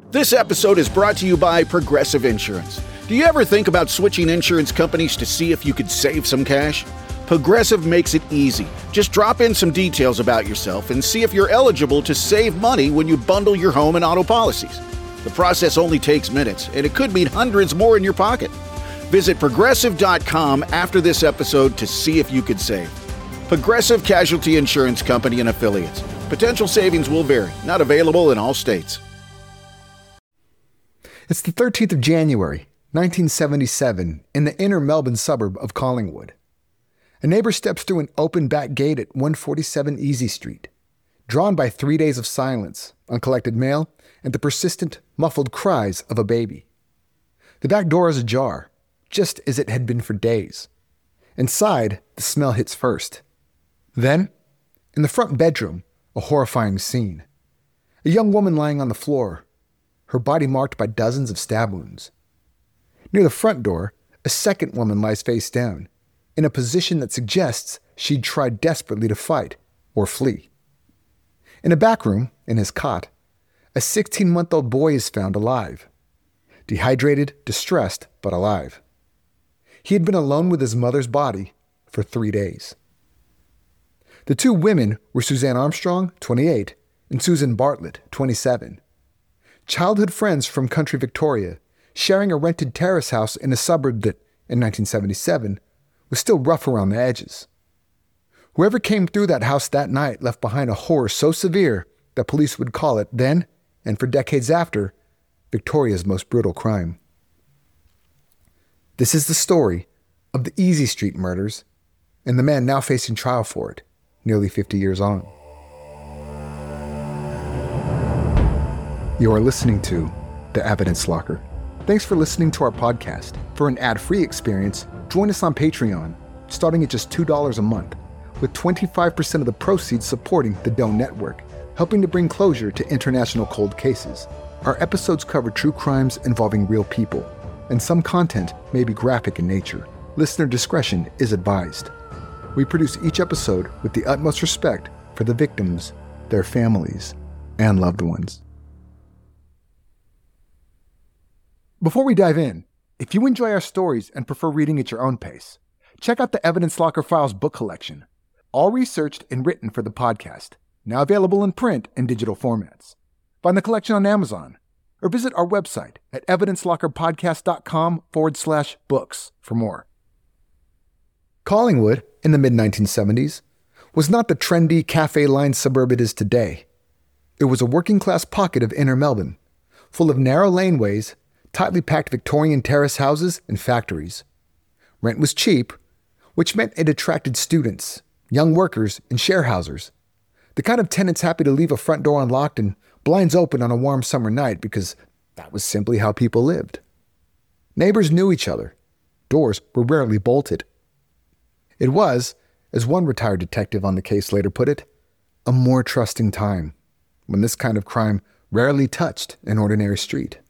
This episode is brought to you by Progressive Insurance. Do you ever think about switching insurance companies to see if you could save some cash? Progressive makes it easy. Just drop in some details about yourself and see if you're eligible to save money when you bundle your home and auto policies. The process only takes minutes, and it could mean hundreds more in your pocket. Visit Progressive.com after this episode to see if you could save. Progressive Casualty Insurance Company and Affiliates. Potential savings will vary. Not available in all states. It's the 13th of January, 1977, in the inner Melbourne suburb of Collingwood. A neighbor steps through an open back gate at 147 Easy Street, drawn by 3 days of silence, uncollected mail, and the persistent, muffled cries of a baby. The back door is ajar, just as it had been for days. Inside, the smell hits first. Then, in the front bedroom, a horrifying scene. A young woman lying on the floor, her body marked by dozens of stab wounds. Near the front door, a second woman lies face down, in a position that suggests she'd tried desperately to fight or flee. In a back room, in his cot, a 16-month-old boy is found alive. Dehydrated, distressed, but alive. He had been alone with his mother's body for 3 days. The two women were Suzanne Armstrong, 28, and Susan Bartlett, 27. Childhood friends from country Victoria, sharing a rented terrace house in a suburb that, in 1977, was still rough around the edges. Whoever came through that house that night left behind a horror so severe that police would call it then, and for decades after, Victoria's most brutal crime. This is the story of the Easy Street murders and the man now facing trial for it, nearly 50 years on. You are listening to The Evidence Locker. Thanks for listening to our podcast. For an ad-free experience, join us on Patreon, starting at just $2 a month, with 25% of the proceeds supporting the Doe Network, helping to bring closure to international cold cases. Our episodes cover true crimes involving real people, and some content may be graphic in nature. Listener discretion is advised. We produce each episode with the utmost respect for the victims, their families, and loved ones. Before we dive in, if you enjoy our stories and prefer reading at your own pace, check out the Evidence Locker Files book collection, all researched and written for the podcast, now available in print and digital formats. Find the collection on Amazon, or visit our website at evidencelockerpodcast.com/books for more. Collingwood, in the mid-1970s, was not the trendy, cafe-lined suburb it is today. It was a working-class pocket of inner Melbourne, full of narrow laneways, tightly packed Victorian terrace houses, and factories. Rent was cheap, which meant it attracted students, young workers, and sharehousers, the kind of tenants happy to leave a front door unlocked and blinds open on a warm summer night because that was simply how people lived. Neighbors knew each other. Doors were rarely bolted. It was, as one retired detective on the case later put it, a more trusting time, when this kind of crime rarely touched an ordinary street.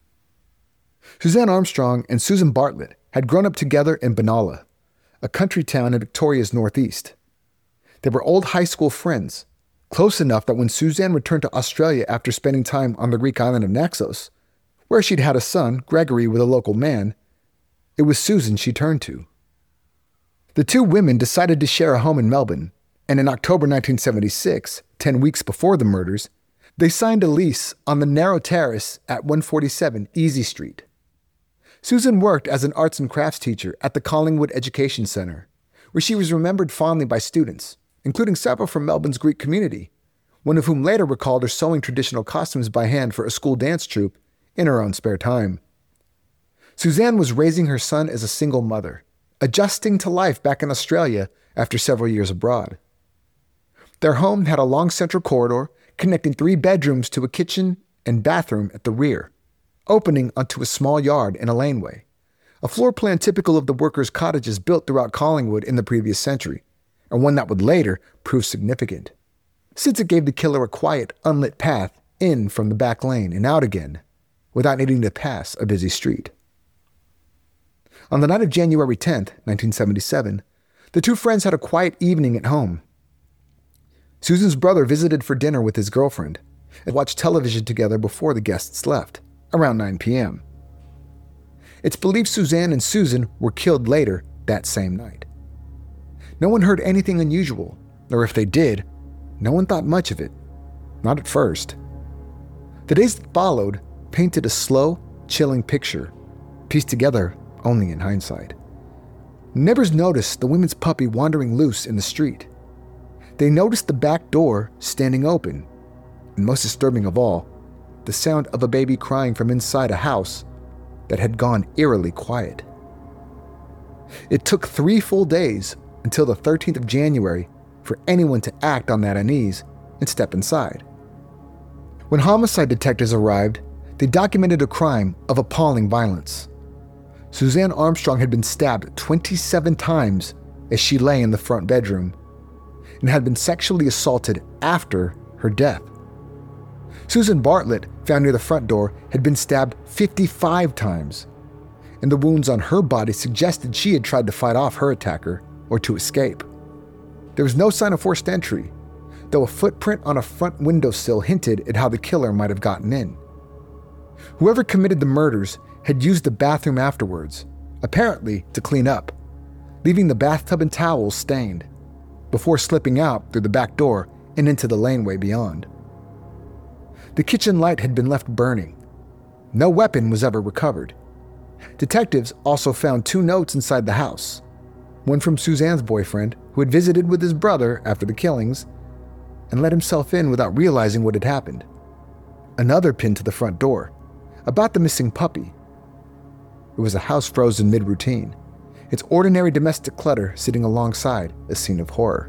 Suzanne Armstrong and Susan Bartlett had grown up together in Benalla, a country town in Victoria's northeast. They were old high school friends, close enough that when Suzanne returned to Australia after spending time on the Greek island of Naxos, where she'd had a son, Gregory, with a local man, it was Susan she turned to. The two women decided to share a home in Melbourne, and in October 1976, 10 weeks before the murders, they signed a lease on the narrow terrace at 147 Easy Street. Susan worked as an arts and crafts teacher at the Collingwood Education Centre, where she was remembered fondly by students, including several from Melbourne's Greek community, one of whom later recalled her sewing traditional costumes by hand for a school dance troupe in her own spare time. Suzanne was raising her son as a single mother, adjusting to life back in Australia after several years abroad. Their home had a long central corridor connecting 3 bedrooms to a kitchen and bathroom at the rear, opening onto a small yard and a laneway, a floor plan typical of the workers' cottages built throughout Collingwood in the previous century, and one that would later prove significant, since it gave the killer a quiet, unlit path in from the back lane and out again, without needing to pass a busy street. On the night of January 10th, 1977, the two friends had a quiet evening at home. Susan's brother visited for dinner with his girlfriend, and watched television together before the guests left, around 9 p.m. It's believed Suzanne and Susan were killed later that same night. No one heard anything unusual, or if they did, no one thought much of it. Not at first. The days that followed painted a slow, chilling picture, pieced together only in hindsight. Neighbors noticed the women's puppy wandering loose in the street. They noticed the back door standing open, and most disturbing of all, the sound of a baby crying from inside a house that had gone eerily quiet. It took 3 full days until the 13th of January for anyone to act on that unease and step inside. When homicide detectives arrived, they documented a crime of appalling violence. Suzanne Armstrong had been stabbed 27 times as she lay in the front bedroom and had been sexually assaulted after her death. Susan Bartlett, found near the front door, had been stabbed 55 times, and the wounds on her body suggested she had tried to fight off her attacker or to escape. There was no sign of forced entry, though a footprint on a front windowsill hinted at how the killer might have gotten in. Whoever committed the murders had used the bathroom afterwards, apparently to clean up, leaving the bathtub and towels stained, before slipping out through the back door and into the laneway beyond. The kitchen light had been left burning. No weapon was ever recovered. Detectives also found 2 notes inside the house, one from Suzanne's boyfriend, who had visited with his brother after the killings and let himself in without realizing what had happened. Another pinned to the front door, about the missing puppy. It was a house frozen mid-routine, its ordinary domestic clutter sitting alongside a scene of horror.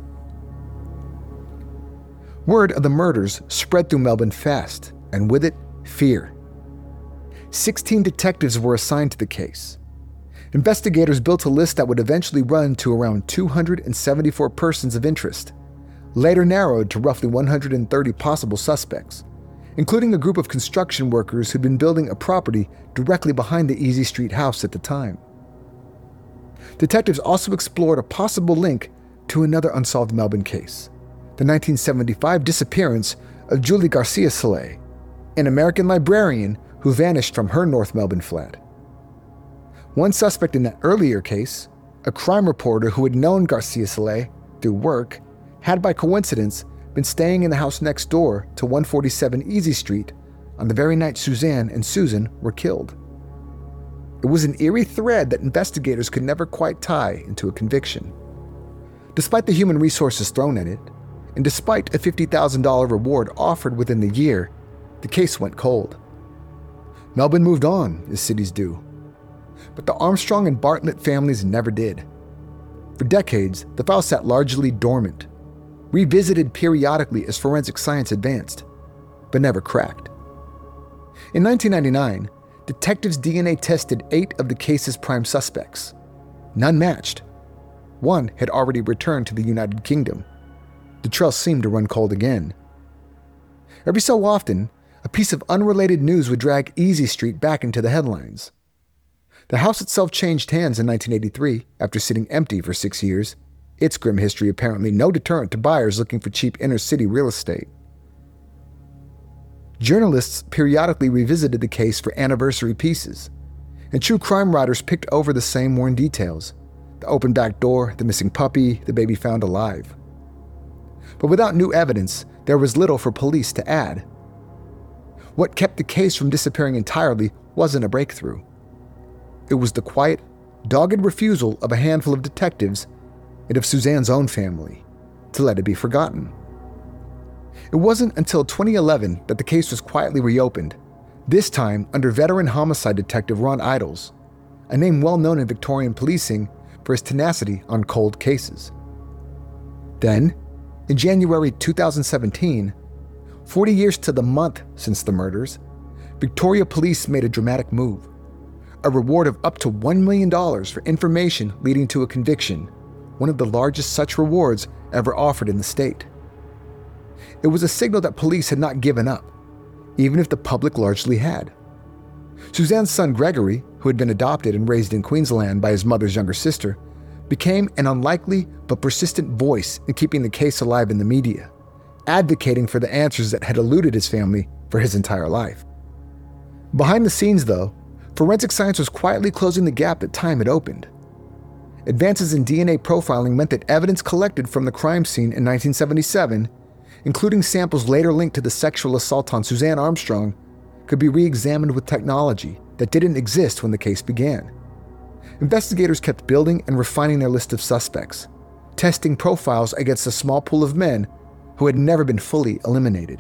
Word of the murders spread through Melbourne fast, and with it, fear. 16 detectives were assigned to the case. Investigators built a list that would eventually run to around 274 persons of interest, later narrowed to roughly 130 possible suspects, including a group of construction workers who'd been building a property directly behind the Easy Street house at the time. Detectives also explored a possible link to another unsolved Melbourne case, the 1975 disappearance of Julie Garcia-Soleil, an American librarian who vanished from her North Melbourne flat. One suspect in that earlier case, a crime reporter who had known Garcia-Soleil through work, had by coincidence been staying in the house next door to 147 Easy Street on the very night Suzanne and Susan were killed. It was an eerie thread that investigators could never quite tie into a conviction. Despite the human resources thrown at it, and despite a $50,000 reward offered within the year, the case went cold. Melbourne moved on, as cities do. But the Armstrong and Bartlett families never did. For decades, the file sat largely dormant, revisited periodically as forensic science advanced, but never cracked. In 1999, detectives DNA tested 8 of the case's prime suspects. None matched. One had already returned to the United Kingdom. The trail seemed to run cold again. Every so often, a piece of unrelated news would drag Easy Street back into the headlines. The house itself changed hands in 1983 after sitting empty for 6 years, its grim history apparently no deterrent to buyers looking for cheap inner-city real estate. Journalists periodically revisited the case for anniversary pieces, and true crime writers picked over the same worn details: the open back door, the missing puppy, the baby found alive. But without new evidence, there was little for police to add. What kept the case from disappearing entirely wasn't a breakthrough. It was the quiet, dogged refusal of a handful of detectives and of Suzanne's own family to let it be forgotten. It wasn't until 2011 that the case was quietly reopened, this time under veteran homicide detective Ron Idles, a name well known in Victorian policing for his tenacity on cold cases. Then, in January 2017, 40 years to the month since the murders, Victoria Police made a dramatic move. A reward of up to $1 million for information leading to a conviction, one of the largest such rewards ever offered in the state. It was a signal that police had not given up, even if the public largely had. Suzanne's son Gregory, who had been adopted and raised in Queensland by his mother's younger sister, became an unlikely but persistent voice in keeping the case alive in the media, advocating for the answers that had eluded his family for his entire life. Behind the scenes, though, forensic science was quietly closing the gap that time had opened. Advances in DNA profiling meant that evidence collected from the crime scene in 1977, including samples later linked to the sexual assault on Suzanne Armstrong, could be re-examined with technology that didn't exist when the case began. Investigators kept building and refining their list of suspects, testing profiles against a small pool of men who had never been fully eliminated.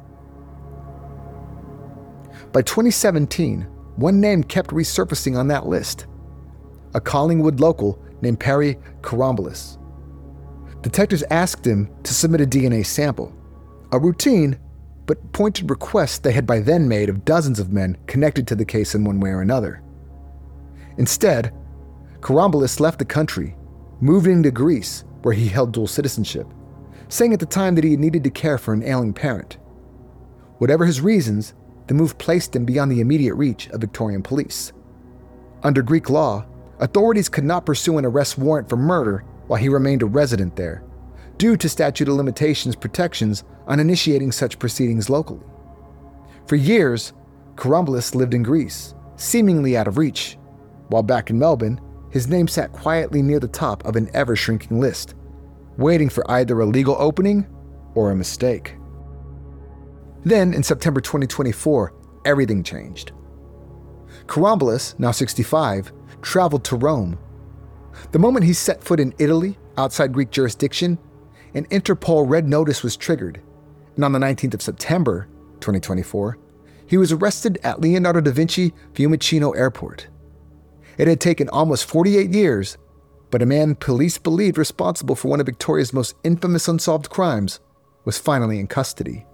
By 2017, one name kept resurfacing on that list: a Collingwood local named Perry Karamboulos. Detectives asked him to submit a DNA sample, a routine but pointed request they had by then made of dozens of men connected to the case in one way or another. Instead, Karamboulos left the country, moving to Greece, where he held dual citizenship, saying at the time that he needed to care for an ailing parent. Whatever his reasons, the move placed him beyond the immediate reach of Victorian police. Under Greek law, authorities could not pursue an arrest warrant for murder while he remained a resident there, due to statute of limitations protections on initiating such proceedings locally. For years, Karamboulos lived in Greece, seemingly out of reach, while back in Melbourne, his name sat quietly near the top of an ever-shrinking list, waiting for either a legal opening or a mistake. Then, in September 2024, everything changed. Karamboulos, now 65, traveled to Rome. The moment he set foot in Italy, outside Greek jurisdiction, an Interpol red notice was triggered, and on the 19th of September 2024, he was arrested at Leonardo da Vinci Fiumicino Airport. It had taken almost 48 years, but a man police believed responsible for one of Victoria's most infamous unsolved crimes was finally in custody.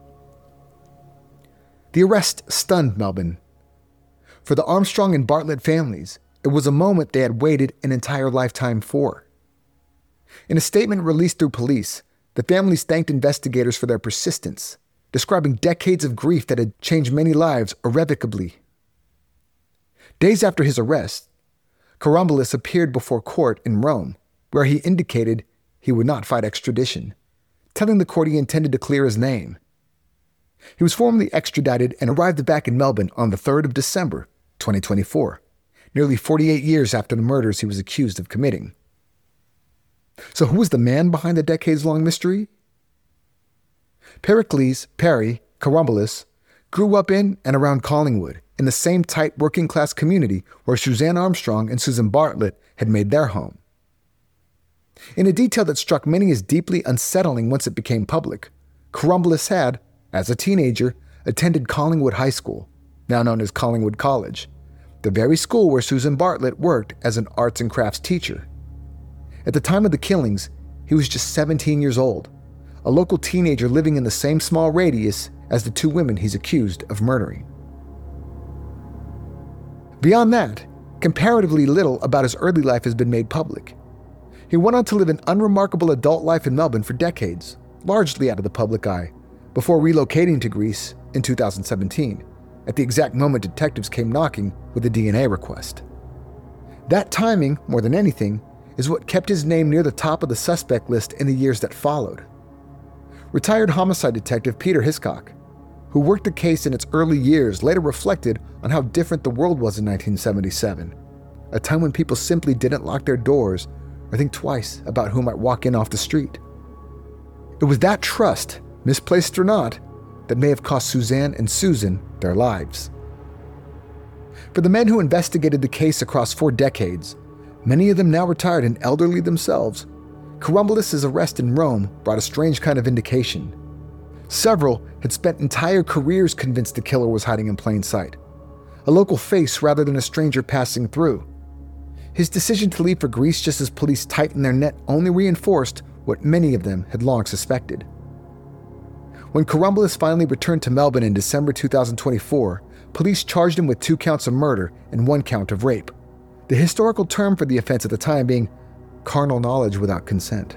The arrest stunned Melbourne. For the Armstrong and Bartlett families, it was a moment they had waited an entire lifetime for. In a statement released through police, the families thanked investigators for their persistence, describing decades of grief that had changed many lives irrevocably. Days after his arrest, Karamboulos appeared before court in Rome, where he indicated he would not fight extradition, telling the court he intended to clear his name. He was formally extradited and arrived back in Melbourne on the 3rd of December, 2024, nearly 48 years after the murders he was accused of committing. So who was the man behind the decades-long mystery? Pericles Perry Karamboulos grew up in and around Collingwood, in the same tight working-class community where Suzanne Armstrong and Susan Bartlett had made their home. In a detail that struck many as deeply unsettling once it became public, Karamboulos had, as a teenager, attended Collingwood High School, now known as Collingwood College, the very school where Susan Bartlett worked as an arts and crafts teacher. At the time of the killings, he was just 17 years old, a local teenager living in the same small radius as the two women he's accused of murdering. Beyond that, comparatively little about his early life has been made public. He went on to live an unremarkable adult life in Melbourne for decades, largely out of the public eye, before relocating to Greece in 2017, at the exact moment detectives came knocking with a DNA request. That timing, more than anything, is what kept his name near the top of the suspect list in the years that followed. Retired homicide detective Peter Hiscock, who worked the case in its early years, later reflected on how different the world was in 1977, a time when people simply didn't lock their doors or think twice about who might walk in off the street. It was that trust, misplaced or not, that may have cost Suzanne and Susan their lives. For the men who investigated the case across 4 decades, many of them now retired and elderly themselves, Karamboulos' arrest in Rome brought a strange kind of indication. Several had spent entire careers convinced the killer was hiding in plain sight, a local face rather than a stranger passing through. His decision to leave for Greece just as police tightened their net only reinforced what many of them had long suspected. When Karamboulos finally returned to Melbourne in December 2024, police charged him with 2 counts of murder and 1 count of rape, the historical term for the offense at the time being carnal knowledge without consent.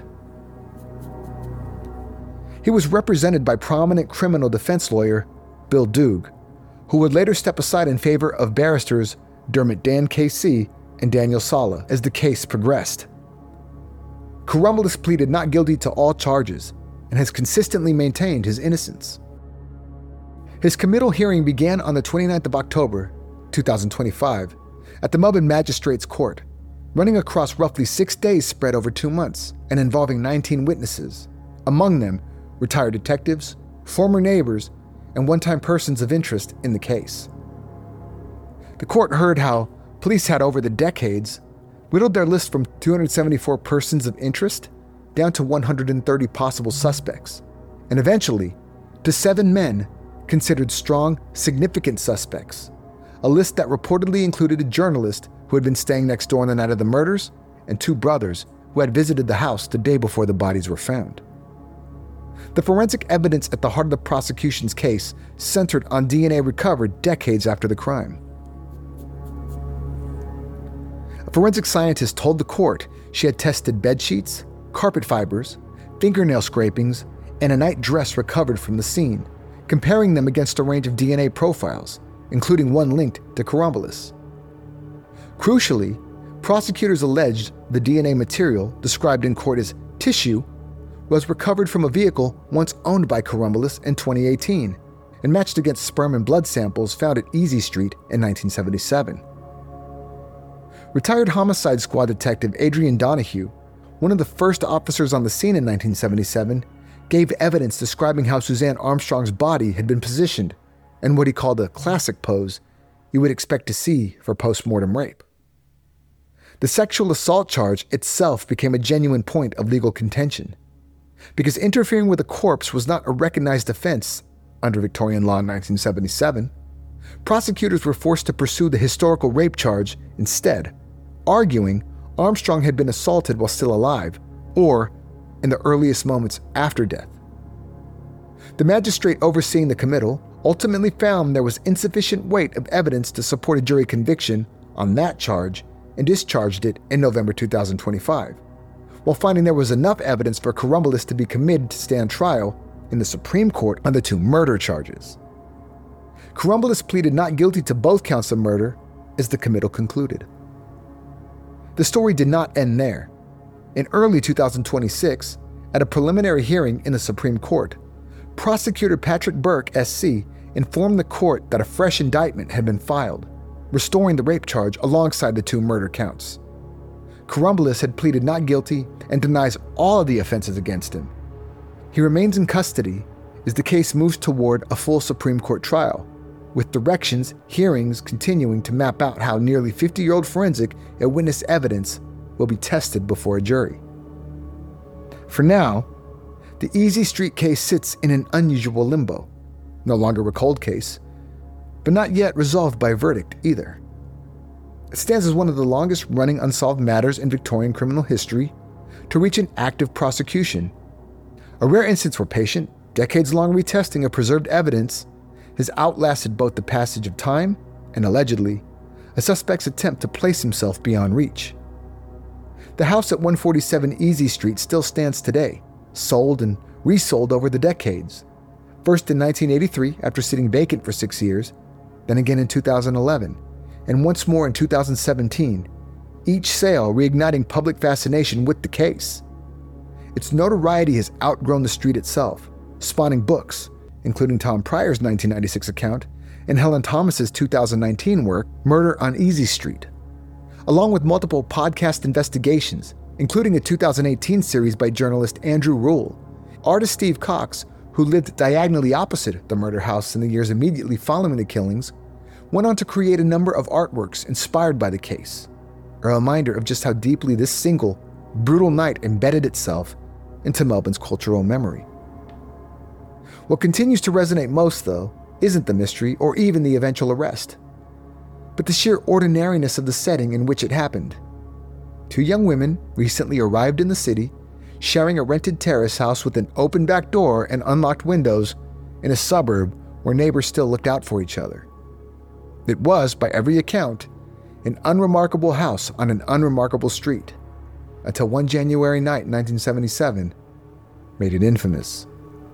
He was represented by prominent criminal defense lawyer Bill Doog, who would later step aside in favor of barristers Dermot Dan KC and Daniel Sala as the case progressed. Karamboulos pleaded not guilty to all charges, and has consistently maintained his innocence. His committal hearing began on the 29th of October, 2025, at the Melbourne Magistrates Court, running across roughly 6 days spread over 2 months and involving 19 witnesses, among them retired detectives, former neighbors, and one-time persons of interest in the case. The court heard how police had over the decades whittled their list from 274 persons of interest down to 130 possible suspects, and eventually to 7 men considered strong, significant suspects, a list that reportedly included a journalist who had been staying next door on the night of the murders and 2 brothers who had visited the house the day before the bodies were found. The forensic evidence at the heart of the prosecution's case centered on DNA recovered decades after the crime. A forensic scientist told the court she had tested bed sheets, carpet fibers, fingernail scrapings, and a night dress recovered from the scene, comparing them against a range of DNA profiles, including one linked to Karombolas. Crucially, prosecutors alleged the DNA material, described in court as tissue, was recovered from a vehicle once owned by Karombolas in 2018 and matched against sperm and blood samples found at Easy Street in 1977. Retired Homicide Squad detective Adrian Donahue, one of the first officers on the scene in 1977, gave evidence describing how Suzanne Armstrong's body had been positioned in what he called a classic pose you would expect to see for post-mortem rape. The sexual assault charge itself became a genuine point of legal contention, because interfering with a corpse was not a recognized offense under Victorian law in 1977. Prosecutors were forced to pursue the historical rape charge instead, arguing Armstrong had been assaulted while still alive, or in the earliest moments after death. The magistrate overseeing the committal ultimately found there was insufficient weight of evidence to support a jury conviction on that charge and discharged it in November 2025, while finding there was enough evidence for Karombolas to be committed to stand trial in the Supreme Court on the 2 murder charges. Karombolas pleaded not guilty to both counts of murder as the committal concluded. The story did not end there. In early 2026, at a preliminary hearing in the Supreme Court, prosecutor Patrick Burke, SC, informed the court that a fresh indictment had been filed, restoring the rape charge alongside the 2 murder counts. Karombolas had pleaded not guilty and denies all of the offenses against him. He remains in custody as the case moves toward a full Supreme Court trial, with directions, hearings continuing to map out how nearly 50-year-old forensic and witness evidence will be tested before a jury. For now, the Easy Street case sits in an unusual limbo, no longer a cold case, but not yet resolved by verdict either. It stands as one of the longest-running unsolved matters in Victorian criminal history to reach an active prosecution, a rare instance where patient, decades-long retesting of preserved evidence has outlasted both the passage of time and, allegedly, a suspect's attempt to place himself beyond reach. The house at 147 Easy Street still stands today, sold and resold over the decades, first in 1983 after sitting vacant for 6 years, then again in 2011, and once more in 2017, each sale reigniting public fascination with the case. Its notoriety has outgrown the street itself, spawning books, including Tom Pryor's 1996 account and Helen Thomas's 2019 work, Murder on Easy Street, along with multiple podcast investigations, including a 2018 series by journalist Andrew Rule. Artist Steve Cox, who lived diagonally opposite the murder house in the years immediately following the killings, went on to create a number of artworks inspired by the case, a reminder of just how deeply this single, brutal night embedded itself into Melbourne's cultural memory. What continues to resonate most, though, isn't the mystery or even the eventual arrest, but the sheer ordinariness of the setting in which it happened. 2 young women recently arrived in the city, sharing a rented terrace house with an open back door and unlocked windows in a suburb where neighbors still looked out for each other. It was, by every account, an unremarkable house on an unremarkable street, until one January night in 1977 made it infamous.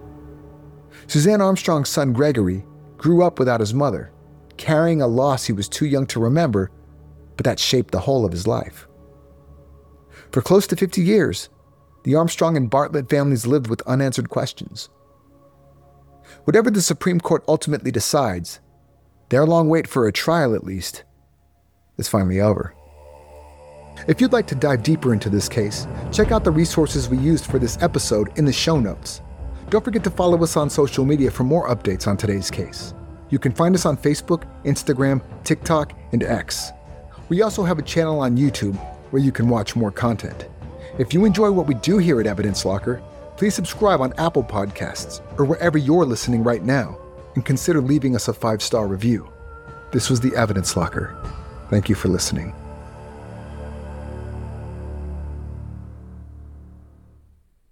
Suzanne Armstrong's son Gregory grew up without his mother, carrying a loss he was too young to remember, but that shaped the whole of his life. For close to 50 years, The Armstrong and Bartlett families lived with unanswered questions. Whatever the Supreme Court ultimately decides, their long wait for a trial, at least, is finally over. If you'd like to dive deeper into this case, check out the resources we used for this episode in the show notes. Don't forget to follow us on social media for more updates on today's case. You can find us on Facebook, Instagram, TikTok, and X. We also have a channel on YouTube where you can watch more content. If you enjoy what we do here at Evidence Locker, please subscribe on Apple Podcasts or wherever you're listening right now, and consider leaving us a 5-star review. This was the Evidence Locker. Thank you for listening.